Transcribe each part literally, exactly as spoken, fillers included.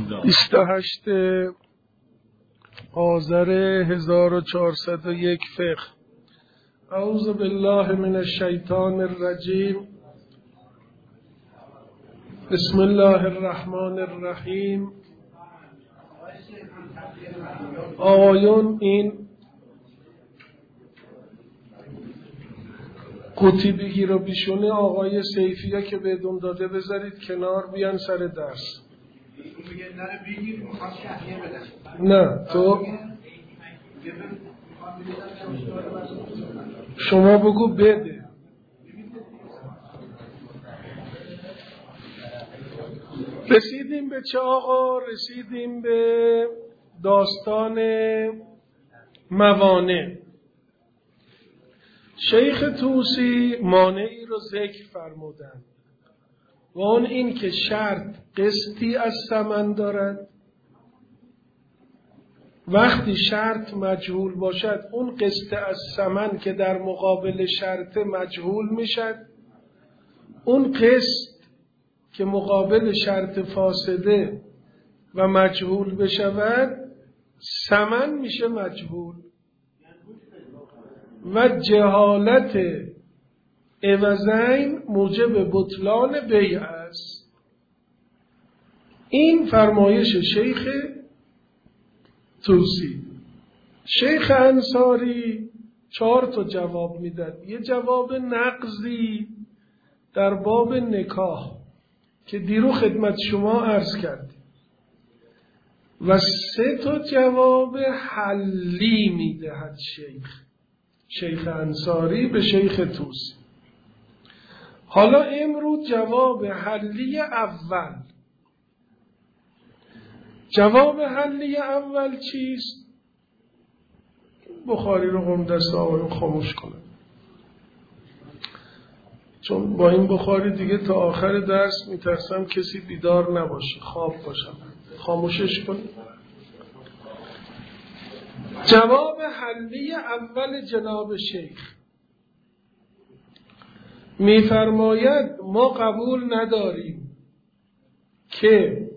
بیست و هشت آذر هزار و چهارصد و یک فقه. اعوذ بالله من الشیطان الرجیم. بسم الله الرحمن الرحیم. آقایون این قطیبی رو بیشونه آقای سیفیه که بهتون داده بذارید کنار، بیان سر درس. نه تو شما بگو بده. رسیدیم به چه آقا؟ رسیدیم به داستان موانع. شیخ طوسی مانعی رو ذکر فرمودند و اون این که شرط قسطی از ثمن دارد. وقتی شرط مجهول باشد اون قسط از ثمن که در مقابل شرط مجهول میشد، اون قسط که مقابل شرط فاسده و مجهول بشود ثمن میشه مجهول و جهالت عوضین موجب بطلان بیع است. این فرمایش شیخ طوسی. شیخ انصاری چهار تا جواب میداد. یه جواب نقضی در باب نکاح که دیرو خدمت شما عرض کرد و سه تا جواب حلی میدهد شیخ شیخ انصاری به شیخ طوسی. حالا امروز جواب حلی اول. جواب حلی اول چیست؟ بخاری رو قم دست آقایون خاموش کنه، چون با این بخاری دیگه تا آخر درس میترسم کسی بیدار نباشه، خواب باشم. خاموشش کن. جواب حلی اول جناب شیخ میفرماید ما قبول نداریم که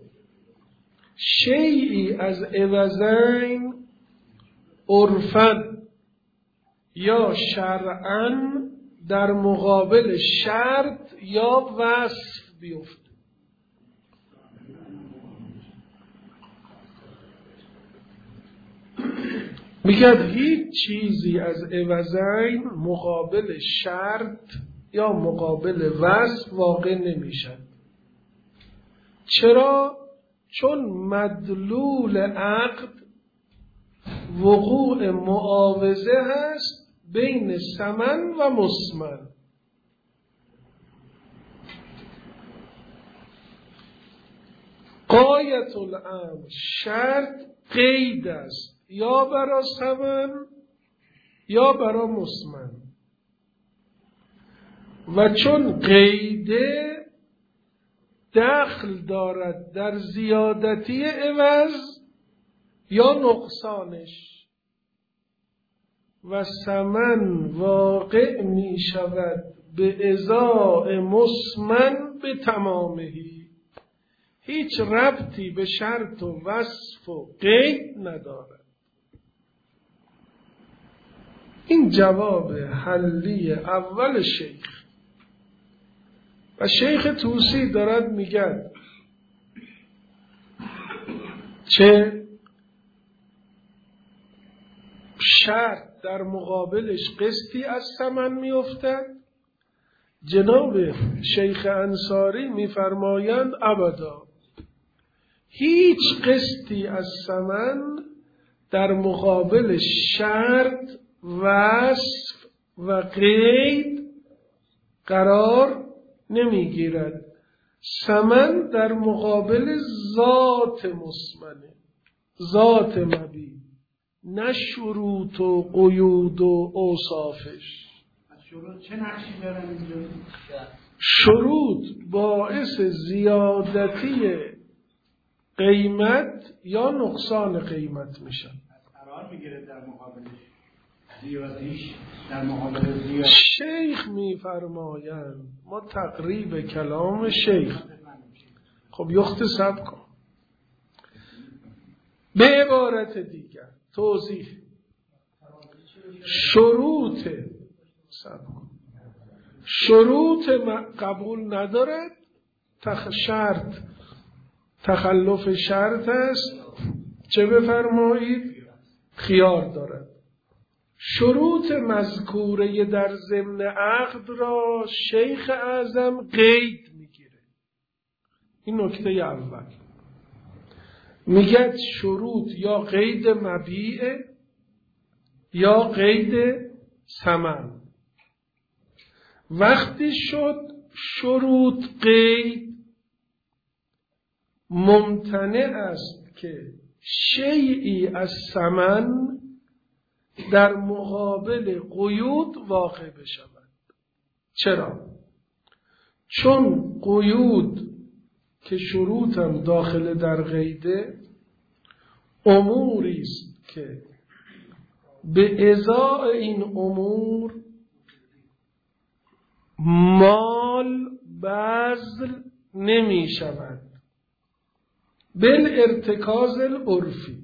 شیئی از عوضین عرفاً یا شرعاً در مقابل شرط یا وصف بیفته. میگه هیچ چیزی از عوضین مقابل شرط یا مقابل وصف واقع نمیشد. چرا؟ چون مدلول عقد وقوع معاوضه هست بین ثمن و مسمن. غایت الامر شرط قید است یا برای ثمن یا برای مسمن و چون قیده دخل دارد در زیادتی عوض یا نقصانش و ثمن واقع می شود به ازاء مسمن به تمامهی، هیچ ربطی به شرط و وصف و قید ندارد. این جواب حلی اول شیخ. و شیخ طوسی دارد میگن چه شرط در مقابلش قسطی از ثمن میافتد. جناب شیخ انصاری میفرمایند ابدا هیچ قسطی از ثمن در مقابل شرط وصف و قید قرار نمیگیرد. ثمن در مقابل ذات مسمنه، ذات مبی، نه شروط و قیود و اوصافش. شروط چه نقشی دارن اینجا؟ شروط باعث زیادتی قیمت یا نقصان قیمت میشن. قرار میگیره در مقابلش زیادیش در مقابل زیاد. شیخ میفرمایند ما تقریب کلام شیخ. خب یخت سب کن. به عبارت دیگر توضیح، شروط شروط قبول ندارد، تخ شرط تخلف شرط است، چه بفرمایید؟ خیار دارد. شروط مذکوره در ضمن عقد را شیخ اعظم قید میگیره. این نکته اول. میگه شروط یا قید مبیع یا قید ثمن. وقتی شد شروط قید، ممتنع است که شیئی از ثمن در مقابل قیود واقع بشود. چرا؟ چون قیود که شروطم داخل در قیده، اموری است که به ازای این امور مال بذل نمی شود بالارتکاز العرفی،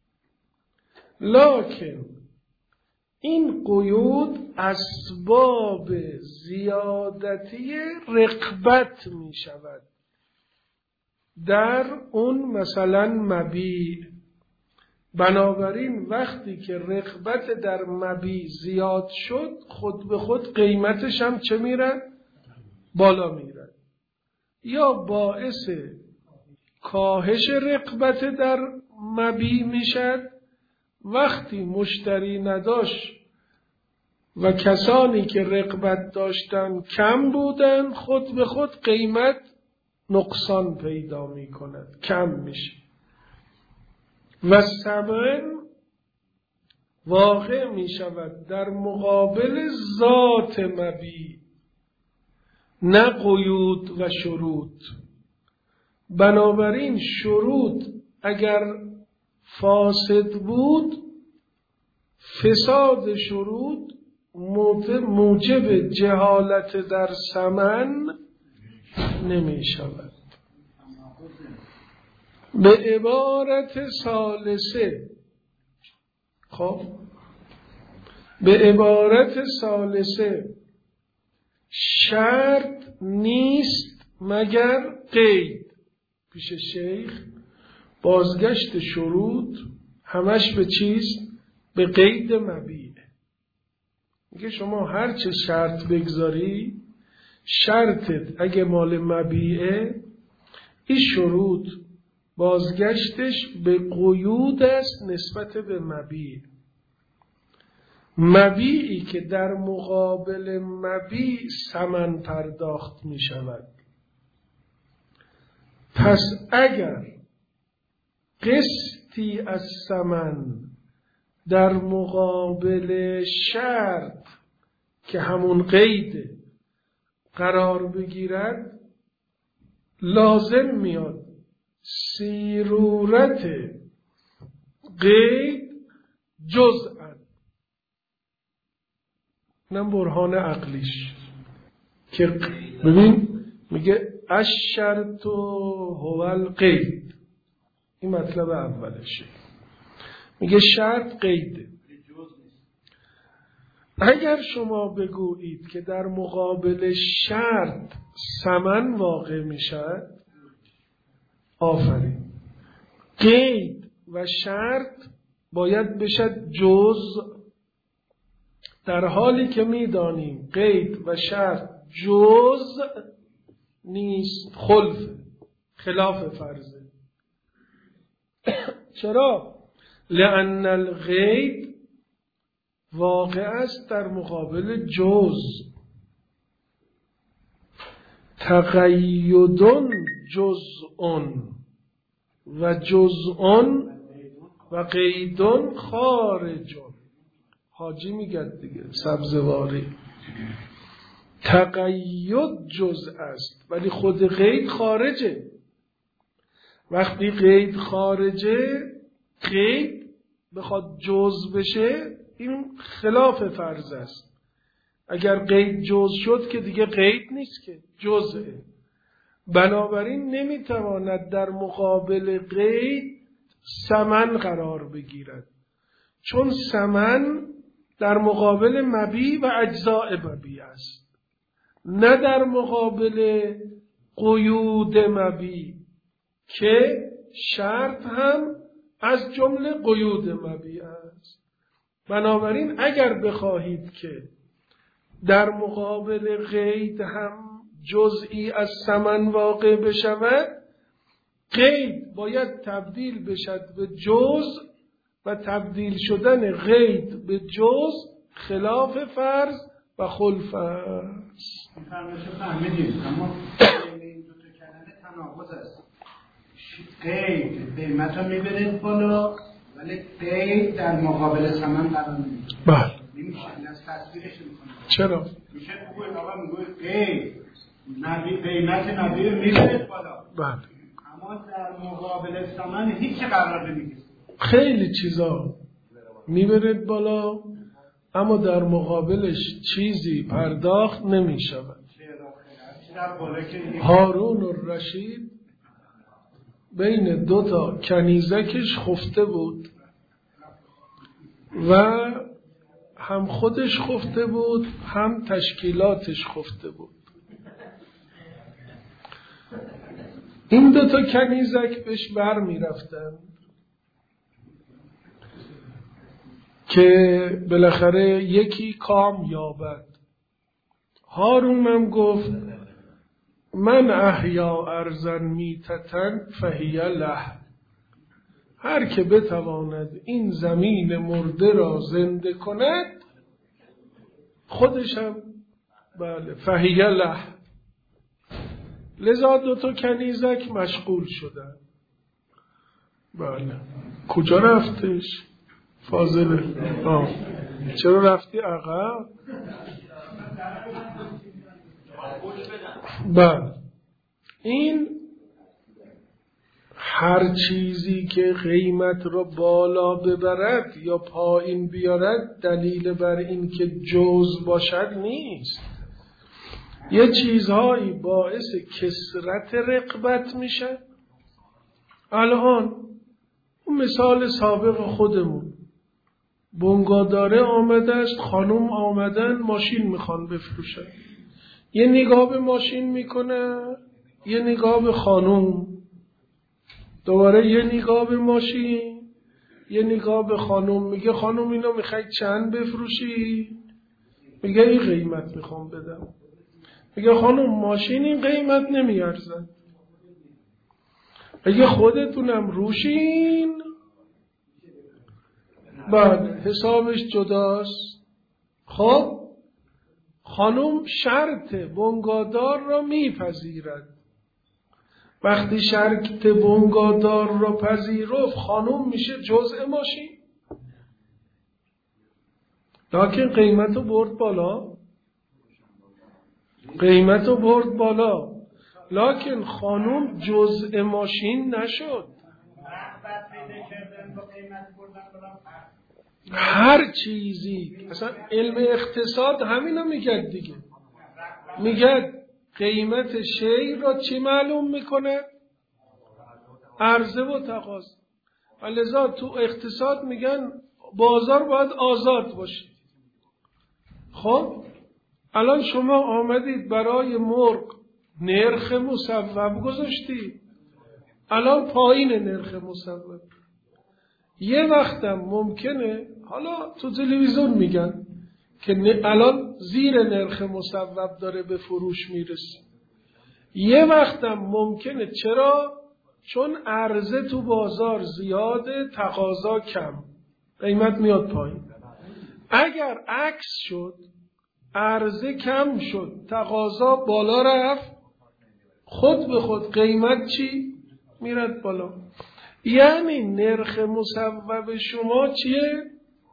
لکن این قیود اسباب زیادتی رغبت می شود در اون مثلا مبیع. بنابراین وقتی که رغبت در مبیع زیاد شد، خود به خود قیمتش هم چه میره؟ بالا میره. یا باعث کاهش رغبت در مبیع میشد، وقتی مشتری نداشت و کسانی که رغبت داشتن کم بودن، خود به خود قیمت نقصان پیدا می کند، کم میشه و ثمن واقع می شود در مقابل ذات مبیع، نه قیود و شروط. بنابراین شروط اگر فاسد بود، فساد شروط موجب جهالت در ثمن نمی شود. به عبارت ثالثه، خب به عبارت ثالثه شرط نیست مگر قید. پیش شیخ بازگشت شروط همش به چیست؟ به قید مبیع. میگه شما هر چه شرط بگذاری، شرطت اگه مال مبیعه، این شروط بازگشتش به قیود است نسبت به مبیع. مبیعی که در مقابل مبیع ثمن پرداخت می شود. پس اگر قسطی از ثمن در مقابل شرط که همون قید قرار بگیرد، لازم میاد سیرورت قید جزءا. اینم برهان عقلیش که ببین میگه الشرط هو القید. این مطلب اولشه. میگه شرط قیده. اگر شما بگویید که در مقابل شرط ثمن واقع میشد، آفرین. قید و شرط باید بشد جزء، در حالی که میدانیم قید و شرط جزء نیست، خلف خلاف فرضه. چرا؟ لأن القید واقع است در مقابل جزء. تقیدن جزء و جزء و قیدن خارج. حاجی میگه دیگه، سبزواری. تقید جزء است ولی خود قید خارجه. وقتی قید خارجه، قید بخواد جزء بشه، این خلاف فرض است. اگر قید جزء شد که دیگه قید نیست، که جزءه. بنابراین نمیتواند در مقابل قید ثمن قرار بگیرد، چون ثمن در مقابل مبیع و اجزاء مبیع است، نه در مقابل قیود مبیع که شرط هم از جمله قیود مبیع است. بنابراین اگر بخواهید که در مقابل قید هم جزئی از ثمن واقع بشود، قید باید تبدیل بشد به جزء و تبدیل شدن قید به جزء خلاف فرض و خلف است. فرمایشو فهمیدیم، اما این دو تا کلمه تناقض است. قید قیمت رو میبره بالا، ولی قید در مقابل ثمن قرار نمیگیره. بله. نمیشه از تصویرش میکنه. چرا؟ میشه بگوید آقا میگوید قید نبی قیمت نبی رو میبره بالا. بله. اما در مقابل ثمن هیچ قرار نمیگیره. خیلی چیزا میبرد بالا، اما در مقابلش چیزی پرداخت نمی شود. هارون الرشید بین دو تا کنیزکش خفته بود و هم خودش خفته بود هم تشکیلاتش خفته بود. این دو تا کنیزک بهش بر می رفتن که بالاخره یکی کام یابد. هارون هم گفت من احیا ارضن میتتن فهی له، هر که بتواند این زمین مرده را زنده کند خودش هم بله فهی له. لذا دو تا کنیزک مشغول شدن. بله کجا رفتش؟ فاضله آه. چرا رفتی عقب؟ بله این هر چیزی که قیمت رو بالا ببرد یا پایین بیارد دلیل بر این که جز باشد نیست. یه چیزهایی باعث کثرت رقبت میشه. الان مثال سابق خودمون، بنگاداره آمده است، خانم آمدن ماشین میخوان بفروشن، یه نگاه به ماشین میکنه، یه نگاه به خانم، دوباره یه نگاه به ماشین، یه نگاه به خانم. میگه خانم اینو میخوای چند بفروشی؟ میگه این قیمت میخوام بدم. میگه خانم ماشین این قیمت نمیارزد. میگه خودتونم روشین. بعد حسابش جداست. خب خانم شرط بنگادار را میپذیرد. وقتی شرط بنگادار را پذیرفت خانم میشه جزء ماشین، لکن قیمت رو برد بالا، قیمت رو برد بالا، لکن خانم جزء ماشین نشد. هر چیزی اصلا علم اقتصاد همینو میگه دیگه، میگه قیمت شی را چی معلوم میکنه؟ عرضه و تقاضا. لذا تو اقتصاد میگن بازار باید آزاد باشه. خب الان شما آمدید برای مرغ نرخ مصوب گذاشتی، الان پایین نرخ مصوب. یه وقتم ممکنه، حالا تو تلویزیون میگن که الان زیر نرخ مصوب داره به فروش میرسه. یه وقتم ممکنه، چرا؟ چون عرضه تو بازار زیاده، تقاضا کم، قیمت میاد پایین. اگر عکس شد، عرضه کم شد، تقاضا بالا رفت، خود به خود قیمت چی؟ میرد بالا. یعنی نرخ مصوب شما چیه؟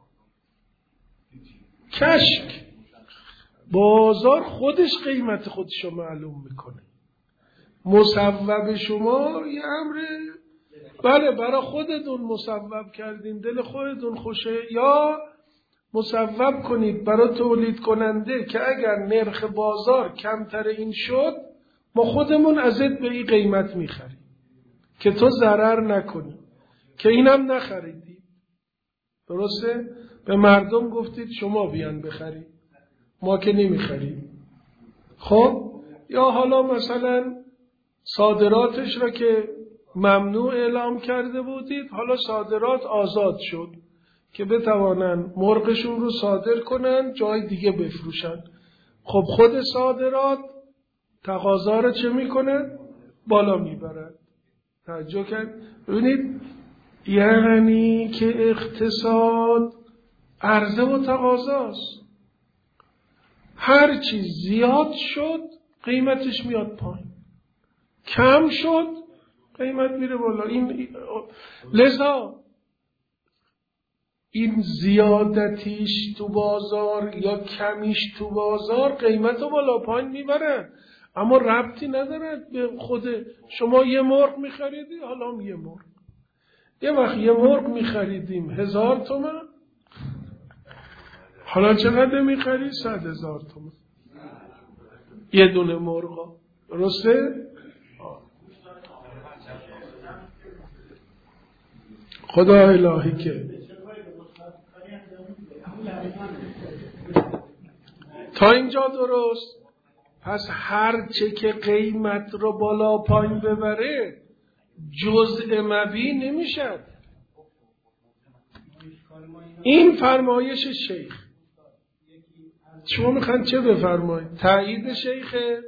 کشک. بازار خودش قیمت خودشو معلوم میکنه. مصوب شما یه امره، بله برای خودتون مصوب کردین، دل خودتون خوشه، یا مصوب کنید برای تولید کننده که اگر نرخ بازار کمتر این شد ما خودمون ازت به این قیمت میخریم که تو ضرر نکنی. که اینم نخریدید. درسته؟ به مردم گفتید شما بیان بخرید، ما که نمیخریم. خب یا حالا مثلا صادراتش را که ممنوع اعلام کرده بودید، حالا صادرات آزاد شد که بتوانن مرغشون رو صادر کنن جای دیگه بفروشن. خب خود صادرات تقاضا رو چه میکنه؟ بالا میبرد. توجه کرد؟ ببینید یعنی که اقتصاد عرضه و تقاضاست. هر چیز زیاد شد قیمتش میاد پایین، کم شد قیمت میره بالا. این لذا این زیادتیش تو بازار یا کمیش تو بازار قیمت رو بالا پایین میبرن، اما ربطی ندارد به خود شما. یه مرغ میخریدی، حالا هم یه مرغ. یه وقت یه مرغ میخریدیم هزار تومن، حالا چقدر میخرید؟ صد هزار تومن یه دونه مرغا. درسته؟ خدا الهی که تا اینجا درست. پس هر چه که قیمت رو بالا پایین ببره جزء مبی نمیشد. این فرمایش شیخ. شما میخواین چه بفرمایید؟ تایید شیخه؟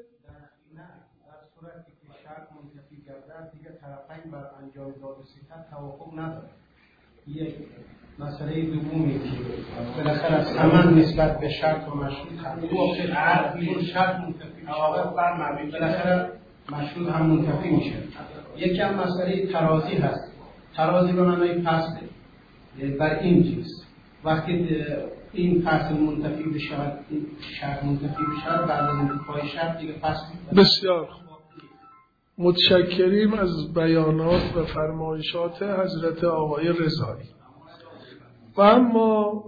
دیگه طرفین بر انجام داد و ستت توافق نداره. یک مسئله دومی که بالاخره ثمن نسبت به شرط و مشروط توافق عقلی شرط منتفی میشه، بر مبی بالاخره مشروط هم منتفی میشه. یکی هم مسئله ترازی هست. ترازی به معنای فصله. بر این چیز وقتی این فصل منتفی بشه، این شرط منتفی بشه، بعد از انتفاع شرط دیگه فصل. بسیار متشکریم از بیانات و فرمایشات حضرت آقای رضایی. و اما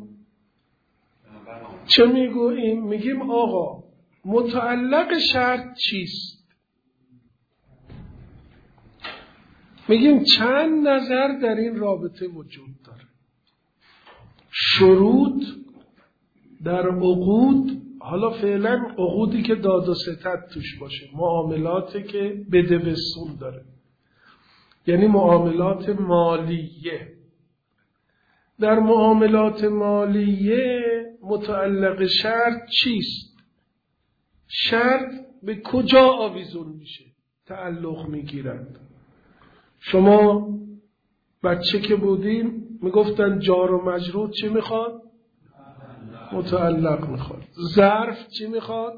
چه میگوییم؟ میگیم آقا متعلق شرط چیست؟ میگیم چند نظر در این رابطه وجود داره. شروط در عقود، حالا فعلا عقودی که داد و ستد توش باشه، معاملاتی که بده و سود داره، یعنی معاملات مالیه. در معاملات مالیه متعلق شرط چیست؟ شرط به کجا آویزون میشه؟ تعلق میگیرند. شما بچه که بودیم میگفتن جار و مجرور چی میخواد؟ متعلق میخواد. ظرف چی میخواد؟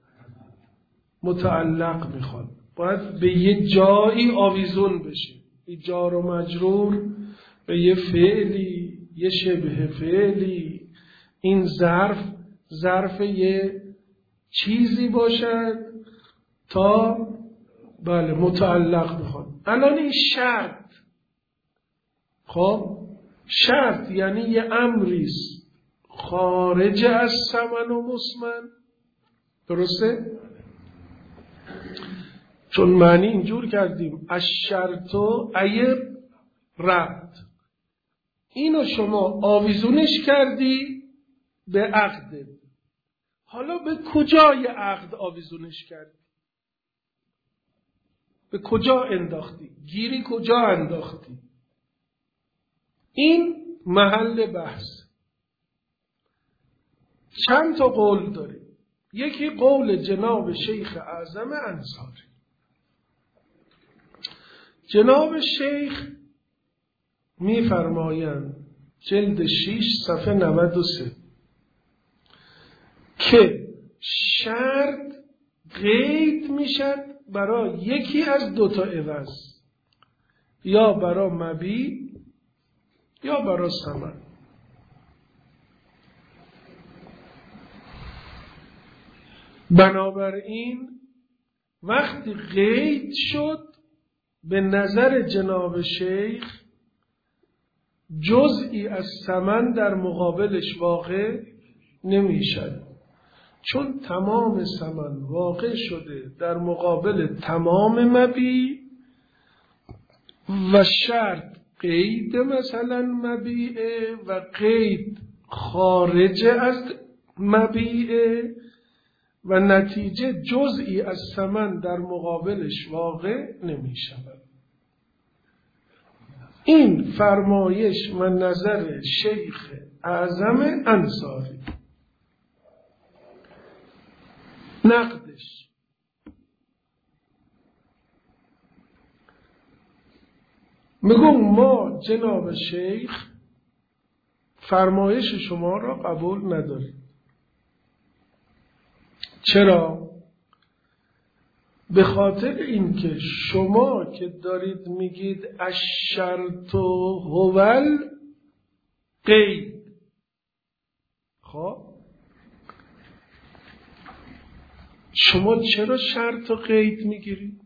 متعلق میخواد. باید به یه جایی آویزون بشه. یه جار و مجرور به یه فعلی، یه شبه فعلی. این ظرف ظرف یه چیزی باشد تا بله متعلق میخواد. الان این شرط، خب شرط یعنی یه امریست خارج از ثمن و مسمن. درسته؟ چون معنی اینجور کردیم از شرط و عیب ربط. اینو شما آویزونش کردی به عقد. حالا به کجای عقد آویزونش کردی؟ به کجا انداختی؟ گیری کجا انداختی؟ این محل بحث. چند تا قول داره. یکی قول جناب شیخ اعظم انصاری. جناب شیخ می‌فرمایند جلد شش صفحه نود و سه که شرط قید میشد برای یکی از دو تا عوض، یا برای مبیع یا برای ثمن. بنابراین وقتی قید شد به نظر جناب شیخ جزئی از ثمن در مقابلش واقع نمیشد، چون تمام ثمن واقع شده در مقابل تمام مبیع و شرط قید مثلا مبیعه و قید خارج از مبیعه و نتیجه جزئی از ثمن در مقابلش واقع نمی شود. این فرمایش و نظر شیخ اعظم انصاری. نقدش میگم ما جناب شیخ فرمایش شما را قبول نداریم. چرا؟ به خاطر اینکه شما که دارید میگید الشرط هوال قید، خب شما چرا شرط و قید میگیرید؟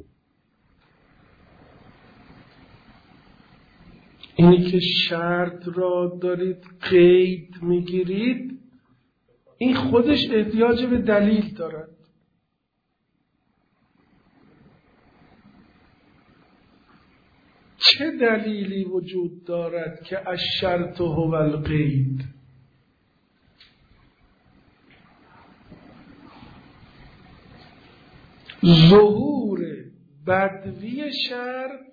اینی که شرط را دارید قید میگیرید این خودش احتیاج به دلیل دارد. چه دلیلی وجود دارد که الشرط هو القید؟ ظهور بدوی شرط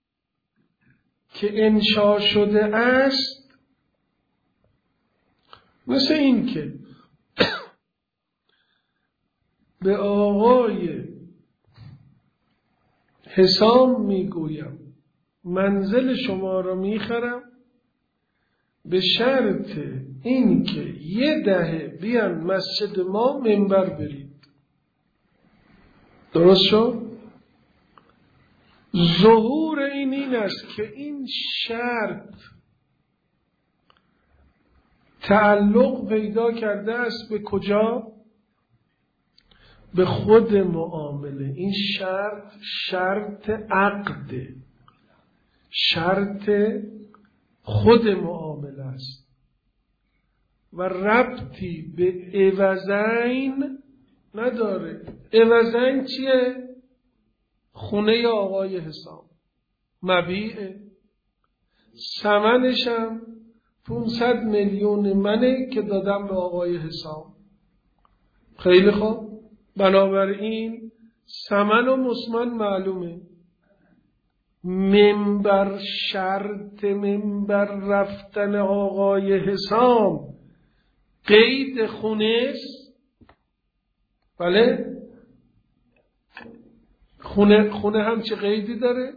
که انشا شده است، مثل این که به آقای حسام میگویم منزل شما را میخرم به شرط این که یه دهه بیان مسجد ما منبر برید. درست شد؟ ظهور این این است که این شرط تعلق پیدا کرده است به کجا؟ به خود معامله. این شرط شرط عقده، شرط خود معامله است و ربطی به عوضین نداره. عوضین چیه؟ خونه آقای حسام مبیعه، ثمنشم پونصد میلیون منه که دادم به آقای حسام. خیلی خوب، بنابراین ثمن و مسمن معلومه. منبر شرط منبر رفتن آقای حسام قید خونه است. بله، خونه خونه هم چه قیدی داره؟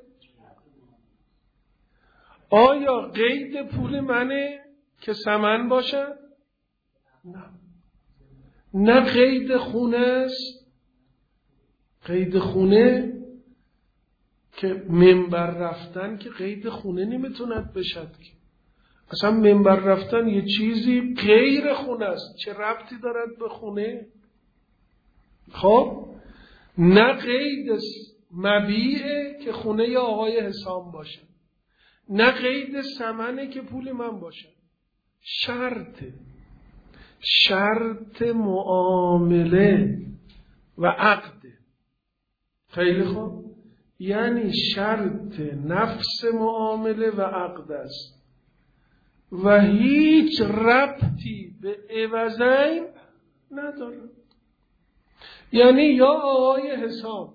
آیا قید پول منه که ثمن باشه؟ نه، نه قید خونه است. قید خونه که منبر رفتن که قید خونه نمیتوند بشد که. اصلا منبر رفتن یه چیزی غیر خونه است، چه ربطی دارد به خونه؟ خب نه قید مبیعه که خونه آقای حسام باشه، نه قید ثمنه که پول من باشه. شرط شرط معامله و عقده. خیلی خوب، یعنی شرط نفس معامله و عقد است و هیچ ربطی به عوضین نداره. یعنی یا آقای حسام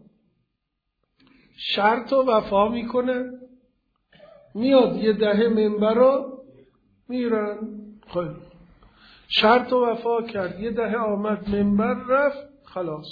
شرط و وفا میکنه، میاد یه دهه منبر رو میرن، خیلی شرط و وفا کرد، یه دهه آمد منبر رفت، خلاص.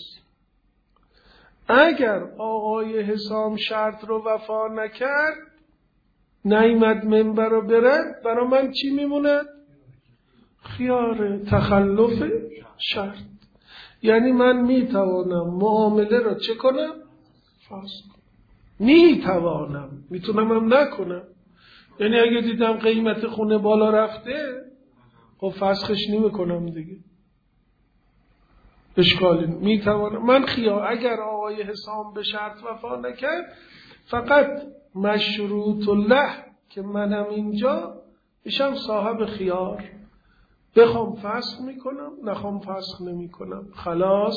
اگر آقای حسام شرط رو وفا نکرد، نیامد منبر رو بره، برای من چی میمونه؟ خیار تخلف شرط. یعنی من میتوانم معامله رو چه کنم؟ فاسد کنم. میتوانم، میتونم هم نکنم. یعنی اگه دیدم قیمت خونه بالا رفته، خب فسخش نمیکنم دیگه، اشکالی میتوانم. من خیار اگر آقای حسام به شرط وفا نکرد، فقط مشروط له که منم اینجا میشم صاحب خیار، بخوام فسخ میکنم، نخوام فسخ نمیکنم، خلاص.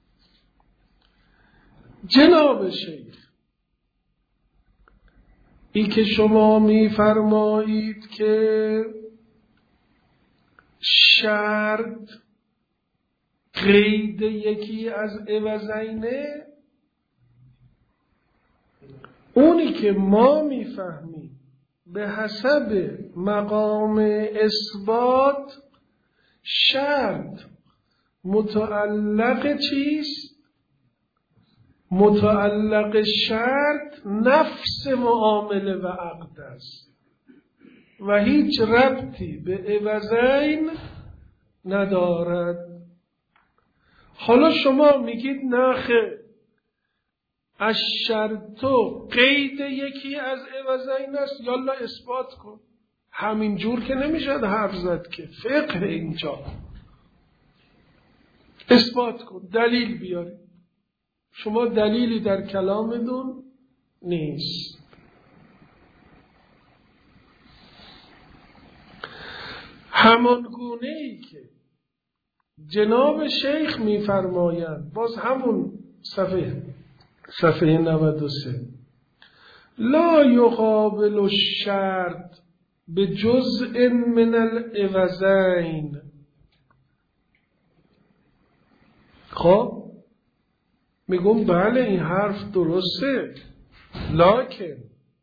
جناب شیخ ای که شما میفرمایید که شرط قید یکی از عوضینه، اونی که ما میفهمیم به حسب مقام اثبات شرط متعلق چیست؟ متعلق شرط نفس معامله و عقد است و هیچ ربطی به عوضین ندارد. حالا شما میگید نخه از شرطو قید یکی از عوضین است، یالا اثبات کن. همین جور که نمیشد حرف زد که فقه اینجا. اثبات کن، دلیل بیاری. شما دلیلی در کلامتون نیست. همان گونه ای که جناب شیخ میفرمایند، باز همون صفحه صفحه نود و سه، لا یقابل الشرط به جزء من العوضین. خب میگم بله این حرف درسته، لکن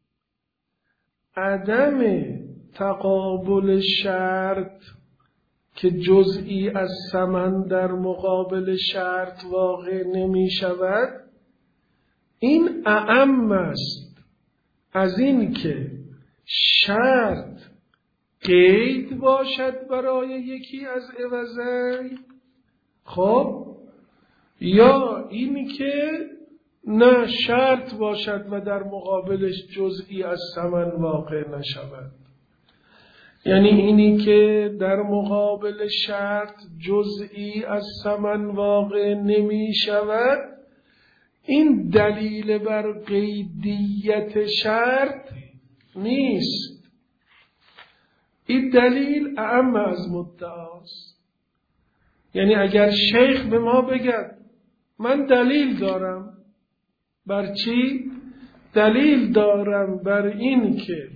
عدم تقابل شرط که جزئی از ثمن در مقابل شرط واقع نمی شود، این اعم است از این که شرط قید باشد برای یکی از عوضین، خب یا این که نه شرط باشد و در مقابلش جزئی از ثمن واقع نشود. یعنی اینی که در مقابل شرط جزئی از ثمن واقع نمی شود، این دلیل بر قیدیت شرط نیست. این دلیل اعم از مدعاست. یعنی اگر شیخ به ما بگه من دلیل دارم بر چی؟ دلیل دارم بر این که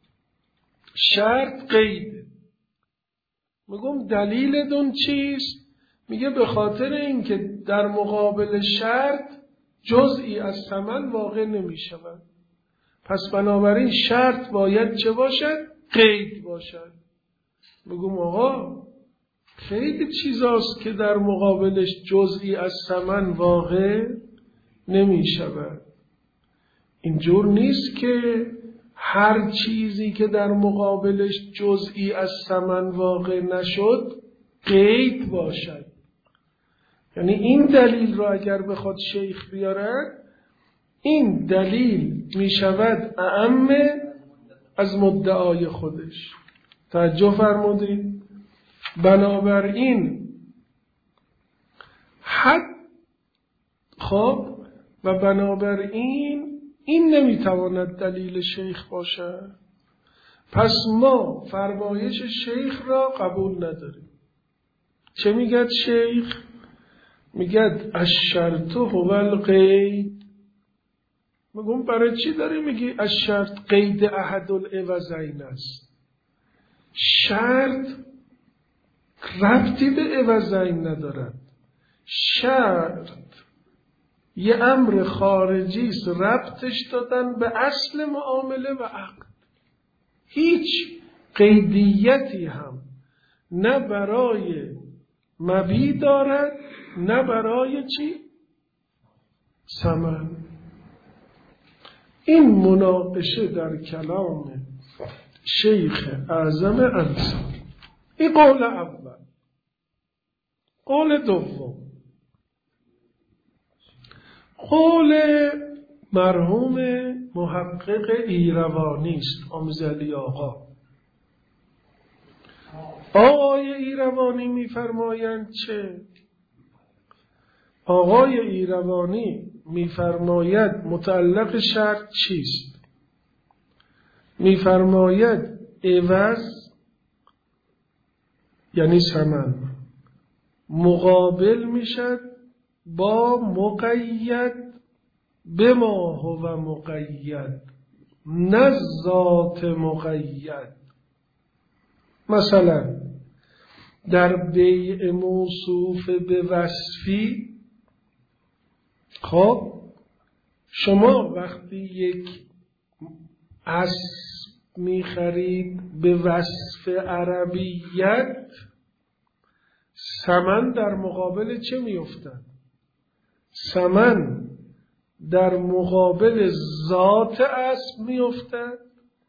شرط قیده. میگم دلیلتون چیست؟ میگه به خاطر این که در مقابل شرط جزئی از ثمن واقع نمی شود، پس بنابراین شرط باید چه باشد؟ قید باشد. میگم آقا خیلی چیزاست که در مقابلش جزئی از ثمن واقع نمی شود. اینجور نیست که هر چیزی که در مقابلش جزئی از ثمن واقع نشد قید باشد. یعنی این دلیل را اگر بخواد شیخ بیارد، این دلیل می شود اعم از مدعای خودش. توجه فرمودید؟ بنابراین حد خب و بنابراین این نمیتواند دلیل شیخ باشد. پس ما فرمایش شیخ را قبول نداریم. چه میگد شیخ؟ میگد الشرط هو القید. میگم برای چی داری میگی الشرط قید احد العوضین است؟ شرط ربطی به عوضین ندارد. شرط یه امر خارجی است، ربطش دادن به اصل معامله و عقد. هیچ قیدیتی هم نه برای مبیع دارد نه برای چی؟ ثمن. این مناقشه در کلام شیخ اعظم انصار. این قول اول. قول دوم، قول مرحوم محقق ایروانی است، آموزعلی آقا. آقای ایروانی میفرمایند چه؟ آقای ایروانی میفرماید متعلق شرط چیست؟ میفرماید عوض یعنی ثمن مقابل میشد با مقید به ما هو مقید نه ذات مقید. مثلا در بیع موصوف به وصفی، خب شما وقتی یک اسب میخرید به وصف عربیت، ثمن در مقابل چه میافتد؟ ثمن در مقابل ذات اسب میافتد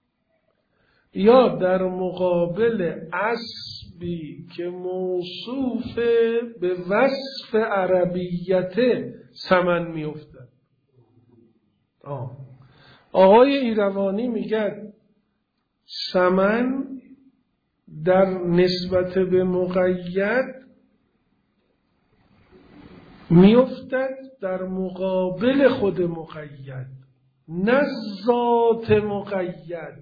یا در مقابل اسبی که موصوف به وصف عربیت ثمن میافتد؟ آه. آقای ایروانی میگه ثمن در نسبت به مقید میافتد در مقابل خود مقید، نه ذات مقید.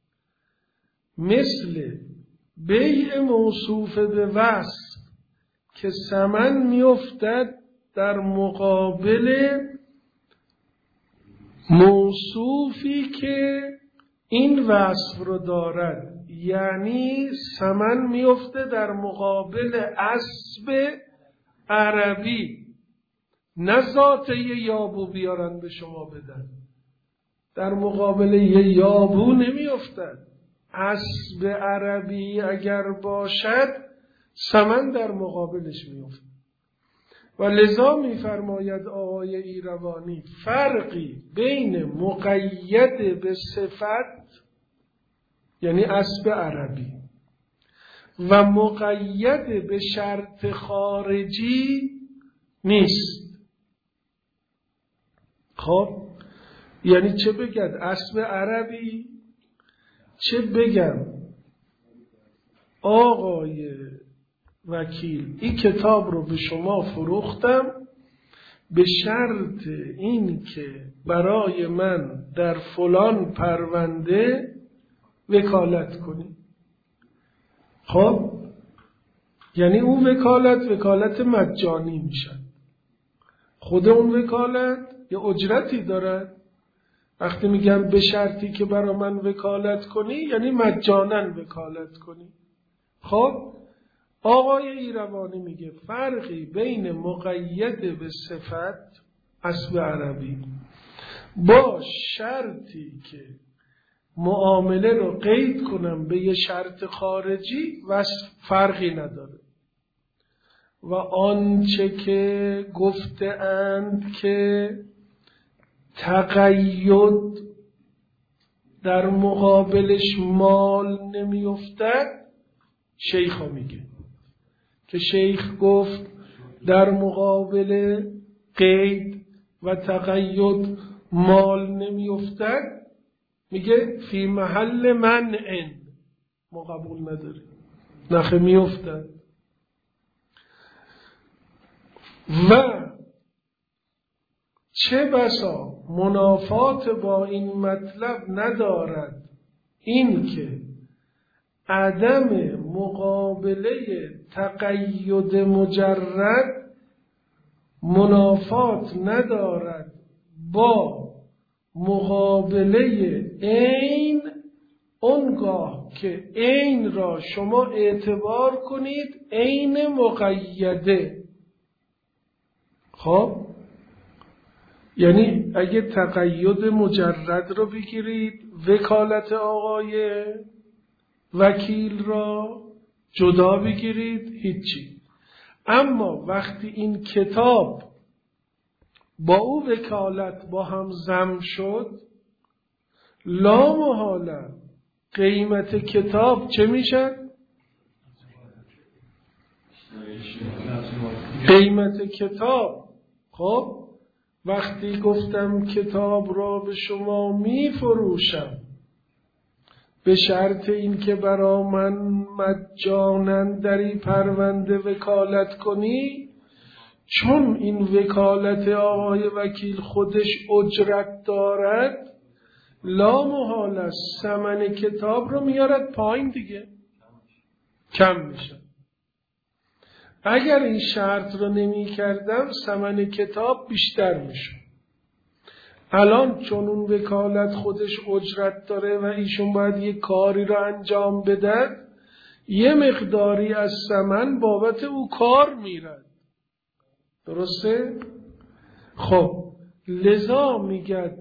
مثل بیع موصوف به وصف که ثمن میافتد در مقابل موصوفی که این وصف رو دارد، یعنی ثمن میفته در مقابل اسب عربی، نه ذات یه یابو بیارن به شما بدن، در مقابل یه یابو نمیافتد. اسب عربی اگر باشد ثمن در مقابلش میفته. و لذا میفرماید آقای ایروانی فرقی بین مقید به صفت یعنی اسب عربی و مقید به شرط خارجی نیست. خب یعنی چه بگد اسب عربی، چه بگم آقای وکیل این کتاب رو به شما فروختم به شرط این که برای من در فلان پرونده وکالت کنی. خب یعنی اون وکالت وکالت مجانی میشه. خود اون وکالت یه اجرتی دارد. وقتی میگم به شرطی که برای من وکالت کنی یعنی مجانا وکالت کنی. خب آقای ایروانی میگه فرقی بین مقید به صفت اسب عربی با شرطی که معامله رو قید کنم به یه شرط خارجی و فرقی نداره. و آنچه که گفته اند که تقید در مقابلش مال نمیافتد، شیخ ها میگه که شیخ گفت در مقابل قید و تقید مال نمیافتد، میگه فی محل منع، ما قبول نداریم، نخه میافتد. و چه بسا منافات با این مطلب ندارد این که عدم مقابله تقید مجرد منافات ندارد با مقابله عین، اونگاه که عین را شما اعتبار کنید عین مقیده. خب یعنی اگه تقید مجرد رو بگیرید، وکالت آقای وکیل را جدا بگیرید، هیچی. اما وقتی این کتاب با او وکالت با هم ضم شد، لا محاله قیمت کتاب چه میشه؟ قیمت کتاب. خب وقتی گفتم کتاب را به شما می فروشم به شرط این که برا من مجانا در این پرونده وکالت کنی، چون این وکالت آقای وکیل خودش اجرت دارد، لا محال است ثمن کتاب رو میارد پایین، دیگه کم میشه. اگر این شرط رو نمی کردم ثمن کتاب بیشتر میشه. الان چون اون وکالت خودش اجرت داره و ایشون باید یه کاری رو انجام بده، یه مقداری از ثمن بابت او کار میرد. درسته؟ خب لذا میگه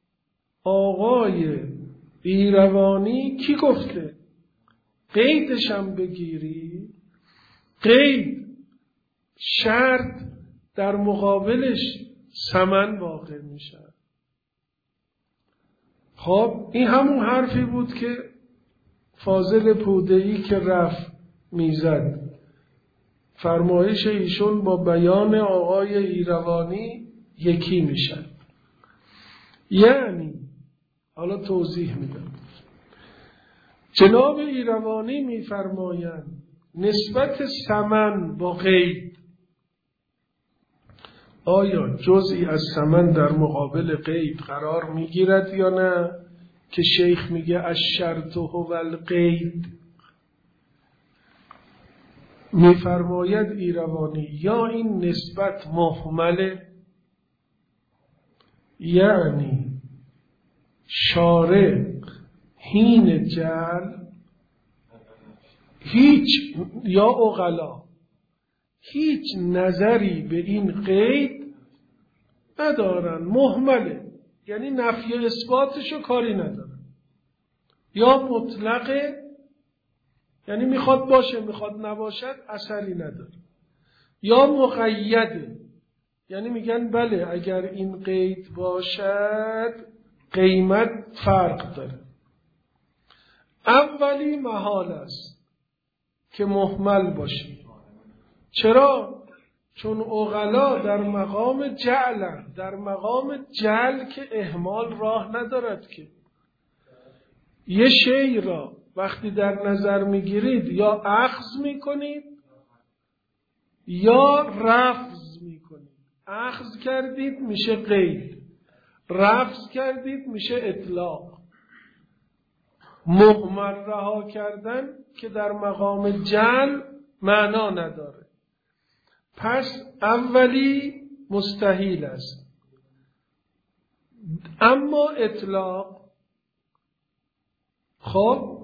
آقای ایروانی کی گفته؟ قیدشم بگیری، قید شرط در مقابلش ثمن واقع میشه. خب این همون حرفی بود که فاضل پوده‌ای که رفت میزد. فرمایش ایشون با بیان آقای ایروانی یکی میشن. یعنی حالا توضیح میدم. جناب ایروانی میفرمایند نسبت ثمن با قید، آیا جزئی از ثمن در مقابل قید قرار میگیرد یا نه؟ که شیخ میگه الشرط هو القید. میفرماید ایروانی یا این نسبت مهمله، یعنی شارع حین جعل هیچ یا عقلا هیچ نظری به این قید ندارن، مهمله، یعنی نفی اثباتشو کاری ندارن، یا مطلقه، یعنی میخواد باشه میخواد نباشد اثری نداره، یا مقیده، یعنی میگن بله اگر این قید باشد قیمت فرق داره. اولی محال است که مهمل باشه. چرا؟ چون عقلا در مقام جعل، در مقام جعل که اهمال راه ندارد که یه شی را وقتی در نظر میگیرید یا اخذ میکنید یا رفض میکنید. اخذ کردید میشه قید، رفض کردید میشه اطلاق. مهمل رها کردن که در مقام جعل معنا نداره. پس اولی مستحیل است. اما اطلاق، خب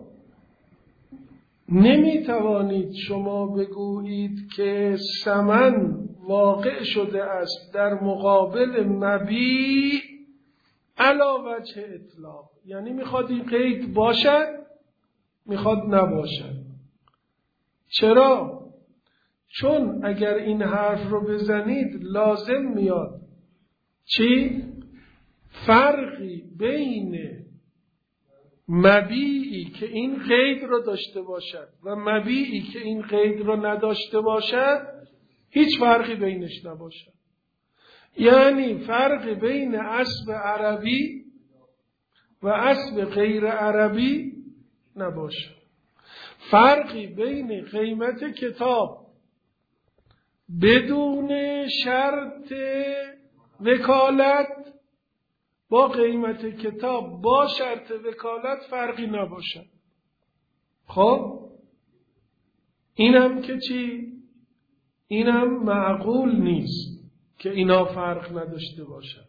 نمی توانید شما بگویید که ثمن واقع شده است در مقابل مبیع علی وجه اطلاق، یعنی میخواد این قید باشد میخواد نباشد. چرا؟ چون اگر این حرف رو بزنید لازم میاد چی؟ فرقی بین مبیعی که این قید رو داشته باشد و مبیعی که این قید رو نداشته باشد هیچ فرقی بینش نباشد. یعنی فرق بین اسب عربی و اسب غیر عربی نباشد. فرقی بین قیمت کتاب بدون شرط وکالت با قیمت کتاب با شرط وکالت فرقی نباشد. خب اینم که چی؟ اینم معقول نیست که اینا فرق نداشته باشد.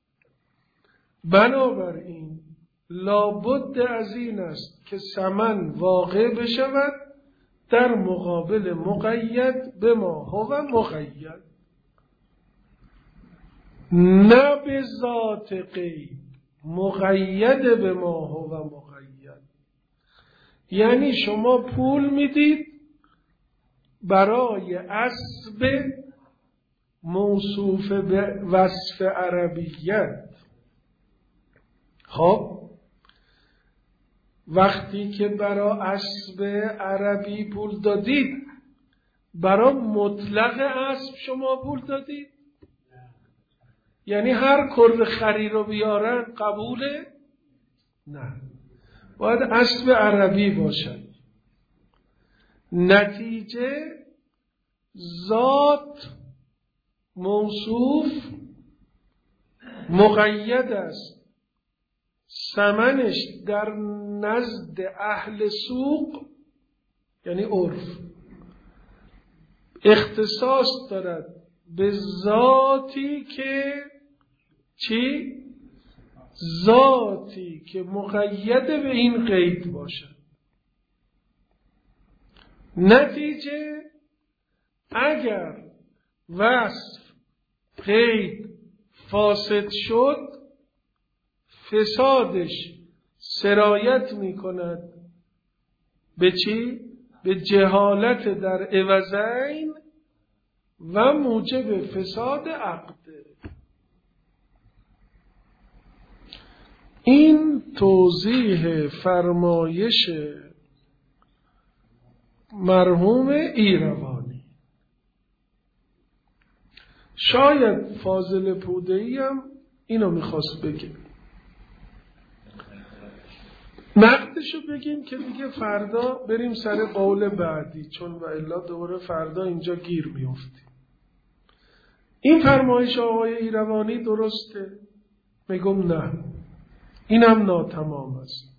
بنابراین لابد از این است که ثمن واقع بشود در مقابل مقید به ما هو مقید، نه به ذات قید، مقید به ما هو مقید. یعنی شما پول میدید برای اسب موصوف به وصف عربیت. خب وقتی که برای اسب عربی پول دادید برای مطلق اسب شما پول دادید؟ یعنی هر کر خری رو بیارن قبوله؟ نه، باید اسب عربی باشد. نتیجه ذات موصوف مقید است، ثمنش در نزد اهل سوق یعنی عرف اختصاص دارد به ذاتی که چی؟ ذاتی که مقید به این قید باشد. نتیجه اگر وصف قید فاسد شد، فسادش سرایت می کند به چی؟ به جهالت در عوضین و موجب فساد عقد. این توضیح فرمایش مرحوم ایروانی. شاید فاضل پوده‌ای هم اینو میخواست بگه. نقدشو بگیم که دیگه فردا بریم سر قول بعدی، چون و الا دوباره فردا اینجا گیر میافتیم. این فرمایش آقای ایروانی درسته؟ میگم نه، اینم ناتمام است.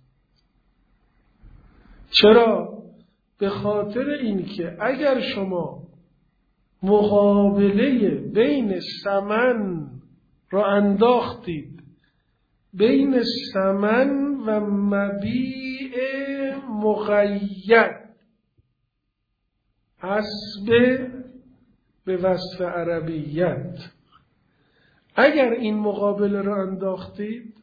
چرا؟ به خاطر اینکه اگر شما مقابله بین ثمن را انداختید بین ثمن و مبیع مقید حسب به وصف عربیت، اگر این مقابله را انداختید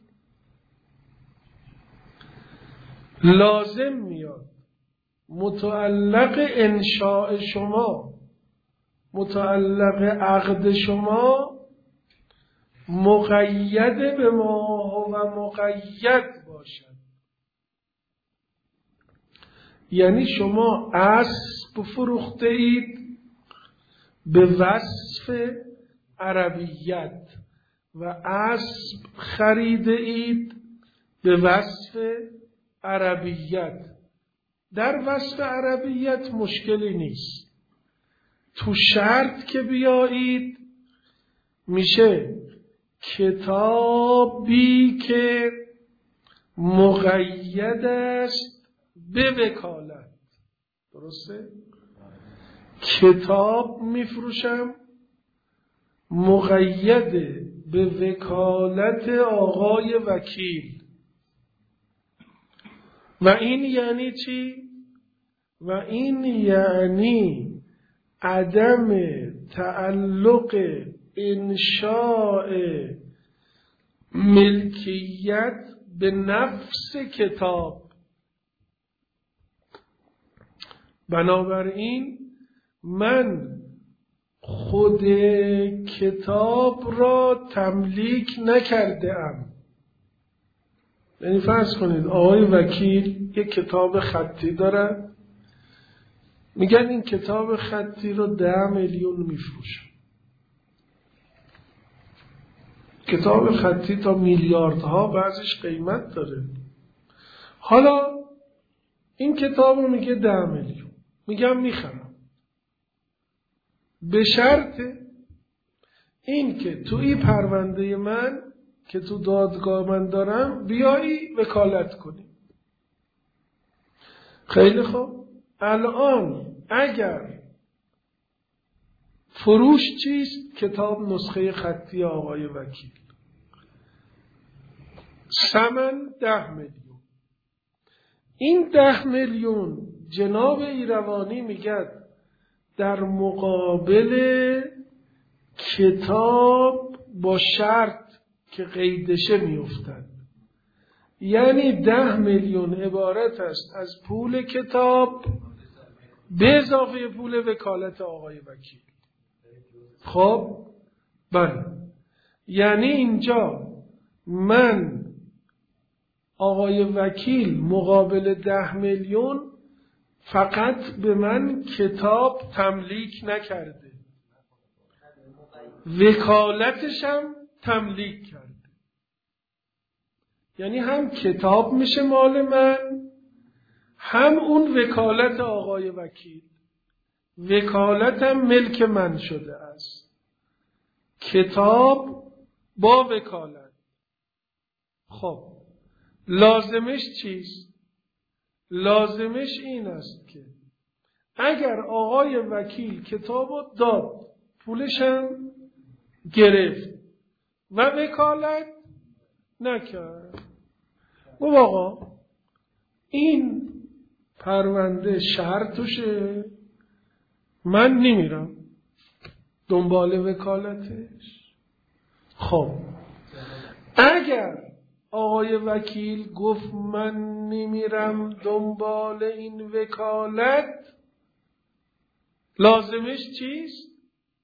لازم میاد متعلق انشاء شما، متعلق عقد شما مقید به ما و مقید باشد. یعنی شما اسب فروخته اید به وصف عربیت و اسب خریده اید به وصف عربیت. در وصف عربیت مشکلی نیست. تو شرط که بیایید میشه کتابی که مقید است به وکالت. درسته؟ کتاب میفروشم مقید به وکالت آقای وکیل. و این یعنی چی؟ و این یعنی عدم تعلق انشاء ملکیت به نفس کتاب. بنابراین من خود کتاب را تملیک نکرده ام. یعنی فرض کنید آقای وکیل یک کتاب خطی داره، میگن این کتاب خطی رو ده میلیون میفروشه. کتاب خطی تا میلیاردها بعضش قیمت داره. حالا این کتاب رو میگه ده میلیون، میگم میخرم، به شرط این که توی پرونده من که تو دادگاه من دارم بیایی وکالت کنی. خیلی خوب. الان اگر فروش چیست؟ کتاب نسخه خطی آقای وکیل، ثمن ده میلیون. این ده میلیون جناب ایروانی میگه در مقابل کتاب با شرط که قیدشه میافتد. یعنی ده میلیون عبارت است از پول کتاب به اضافه پول وکالت آقای وکیل. خب بله، یعنی اینجا من آقای وکیل مقابل ده میلیون فقط به من کتاب تملیک نکرده، وکالتشم تملیک کرده. یعنی هم کتاب میشه مال من، هم اون وکالت آقای وکیل. وکالتم ملک من شده است، کتاب با وکالت. خب لازمش چیست؟ لازمش این است که اگر آقای وکیل کتابو داد، پولشم گرفت و وکالت نکرد. گفت آقا این پرونده شرط توشه، من نمیرم دنبال وکالتش. خب اگر آقای وکیل گفت من نمیرم دنبال این وکالت، لازمش چیست؟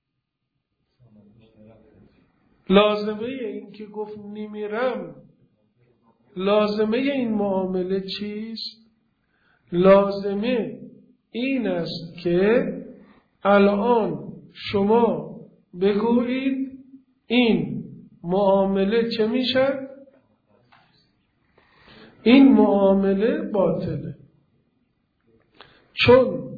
لازمه این که گفت نمیرم، لازمه این معامله چیست؟ لازمه این است که الان شما بگویید این معامله چه میشه؟ این معامله باطله. چون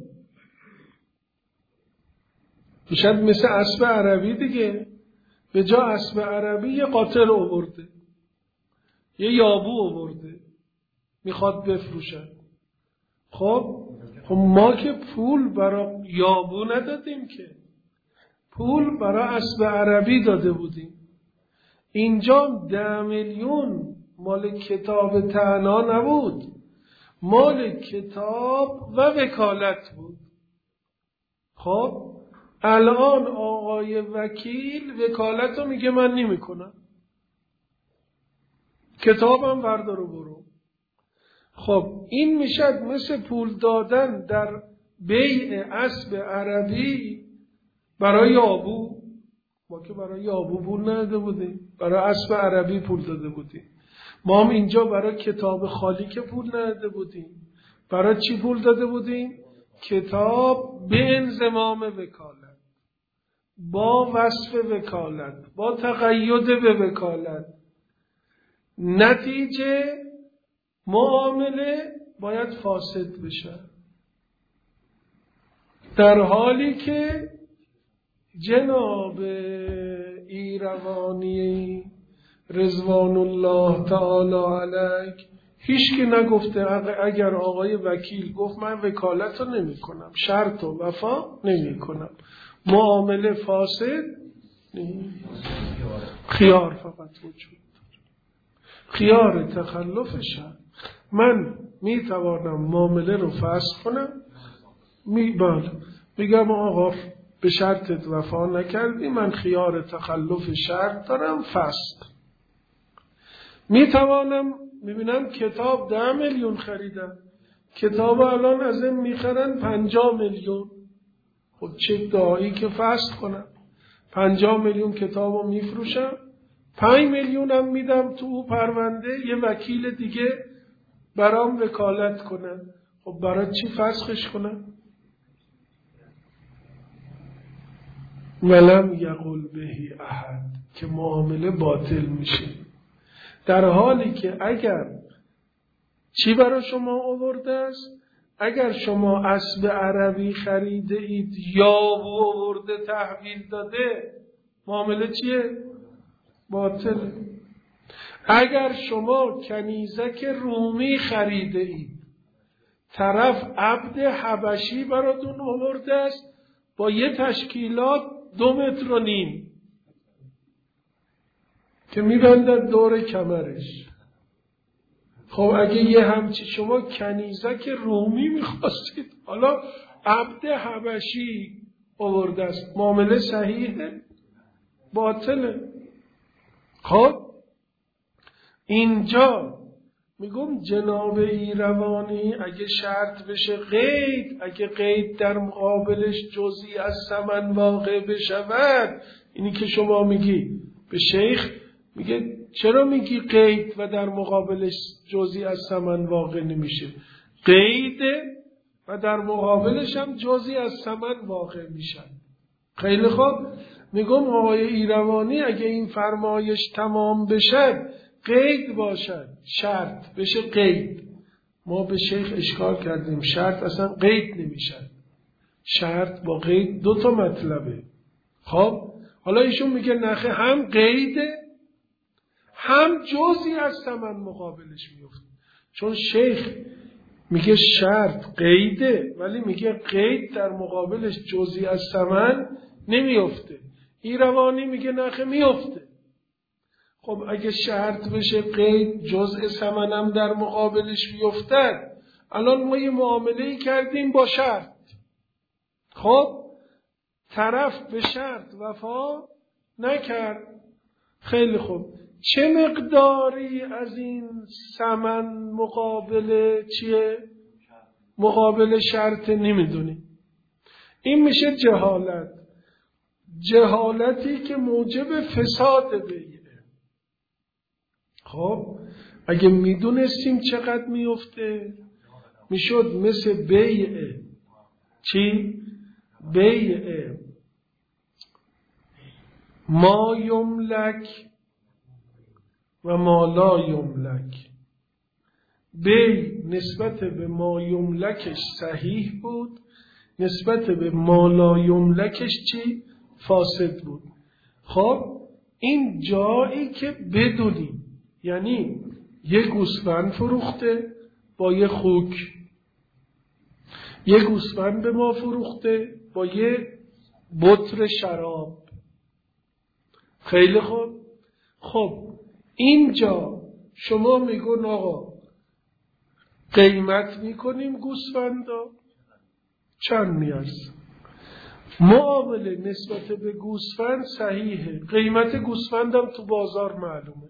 میشد مثل اسب عربی دیگه، به جا اسب عربی یه قاطر آورده، یه یابو آورده، میخواد بفروشه. خب خب ما که پول برای یابو ندادیم، که پول برای اسب عربی داده بودیم. اینجا ده میلیون مال کتاب طعنا نبود، مال کتاب و وکالت بود. خب الان آقای وکیل وکالت رو میگه من نمی کنم، کتابم بردار و برو. خب این میشد مثل پول دادن در بیع اسب عربی برای یابو. ما که برای یابو پول نداده بودیم، برای اسب عربی پول داده بودیم. ما هم اینجا برای کتاب خالی که پول نداده بودیم، برای چی پول داده بودیم؟ کتاب به انضمام وکالت، با وصف وکالت، با تقید به وکالت. نتیجه معامله باید فاسد بشه، در حالی که جناب ایروانی رضوان الله تعالی علیه هیچ که نگفته اگر آقای وکیل گفت من وکالت رو نمی کنم، شرط و وفا نمی کنم، معامله فاسد نیست. خیار فقط وجود داره، خیار تخلف شرط. من می توانم معامله رو فسخ کنم، می بله بگم آقا به شرطت وفا نکردی، من خیار تخلف شرط دارم، فسخ. می توانم میبینم کتاب ده میلیون خریدم، کتاب الان از این میخرن پنجاه میلیون. خب چه دایی که فسخ کنم، پنجاه میلیون کتاب رو میفروشم، پنج میلیونم میدم تو او پرونده، یه وکیل دیگه برام وکالت کنه. خب برای چی فسخش کنم؟ ولم یقل بهی احد، که معامله باطل میشه. در حالی که اگر چی برای شما آورده است؟ اگر شما اسب عربی خریده اید یا آورده تحویل داده، معامله چیه؟ باطل. اگر شما کنیزک رومی خریده اید، طرف عبد حبشی براتون آورده است با یه تشکیلات دو متر و نیم که میبندد دور کمرش. خب اگه یه همچی شما کنیزک رومی میخواستید، حالا عبد حبشی آورده است، معامله صحیحه؟ باطله. خب اینجا میگم جناب ایروانی اگه شرط بشه قید، اگه قید در مقابلش جزئی از ثمن واقع بشود، اینی که شما میگی به شیخ میگه چرا میگی قید و در مقابلش جزئی از ثمن واقع نمیشه؟ قید و در مقابلش هم جزئی از ثمن واقع میشن. خیلی خوب، میگم آقای ایروانی اگه این فرمایش تمام بشه، قید باشد، شرط بشه قید. ما به شیخ اشکال کردیم شرط اصلا قید نمیشد، شرط با قید دو تا مطلبه. خب حالا ایشون میگه نخه هم قیده هم جزئی از ثمن مقابلش میفته. چون شیخ میگه شرط قیده ولی میگه قید در مقابلش جزئی از ثمن نمیفته. ایروانی میگه نخه میفته. خب اگه شرط بشه قید جزء ثمنم در مقابلش بیفتد، الان ما یه معامله‌ای کردیم با شرط، خب طرف به شرط وفا نکرد، خیلی خوب، چه مقداری از این ثمن مقابل چیه؟ مقابل شرط نمیدونیم. این میشه جهالت، جهالتی که موجب فساد بیعه. خب اگه میدونستیم چقدر میفته میشد مثل بیعه چی؟ بیعه ما یملک و ما لا یملک. بی نسبت به ما یملکش صحیح بود، نسبت به ما لا یملکش چی؟ فاسد بود. خب این جایی که بدونیم، یعنی یه گوسفند فروخته با یه خوک، یه گوسفند به ما فروخته با یه بطر شراب، خیلی خوب. خب اینجا شما میگون آقا قیمت میکنیم گوسفندا چند میارزه، معامله نسبت به گوسفند صحیحه، قیمت گوسفندم تو بازار معلومه،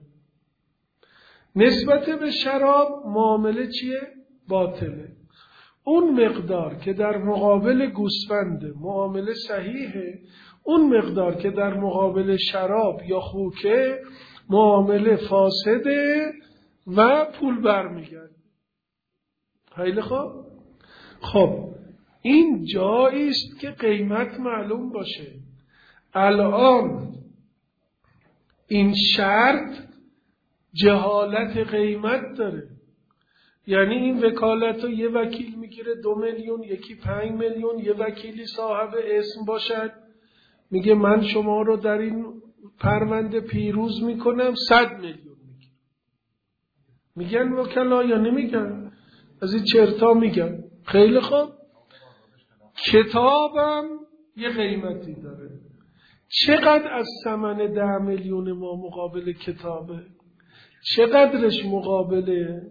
نسبت به شراب معامله چیه؟ باطله. اون مقدار که در مقابل گوسفند معامله صحیحه، اون مقدار که در مقابل شراب یا خوکه معامله فاسده و پول برمیگرده. خیلی خوب. خب این جایی است که قیمت معلوم باشه. الان این شرط جهالت قیمت داره، یعنی این وکالت رو یه وکیل میگیره دو میلیون، یکی پنج میلیون، یه وکیلی صاحب اسم باشد میگه من شما رو در این پرونده پیروز میکنم صد میلیون میگیره. میگن وکلا یا نمیگن؟ از این چرتا میگن. خیلی خوب، کتابم یه قیمتی داره. چقدر از ثمن ده میلیون ما مقابل کتابه؟ چقدرش مقابل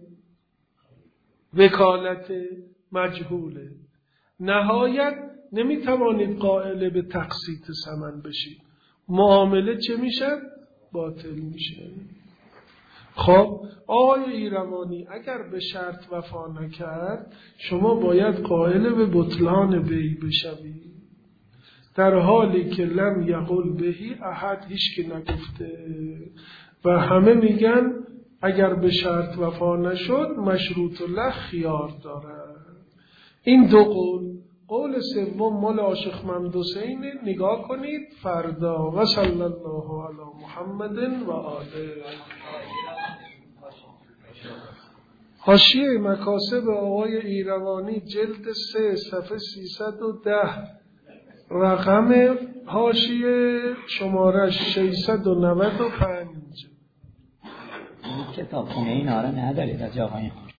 وکالت مجهوله؟ نهایت نمیتوانید قائل به تقسیط ثمن بشید، معامله چه میشه؟ باطل میشه. خب آقای ایروانی اگر به شرط وفا نکرد شما باید قائل به بطلان بیع بشوید، در حالی که لم یقل بهی احد، هیچ کی نگفته و همه میگن اگر به شرط وفا نشد مشروط له خیار داره. این دو قول. قول سوم مال عاشق محمد حسین، نگاه کنید فردا. و صلی الله علی محمد و آله. حاشیه مکاسب آقای ایروانی جلد سه صفحه سیصد و ده، رقم حاشیه شمارش ششصد و نود و پنج. کتاب خونه این آره ندارید از آقای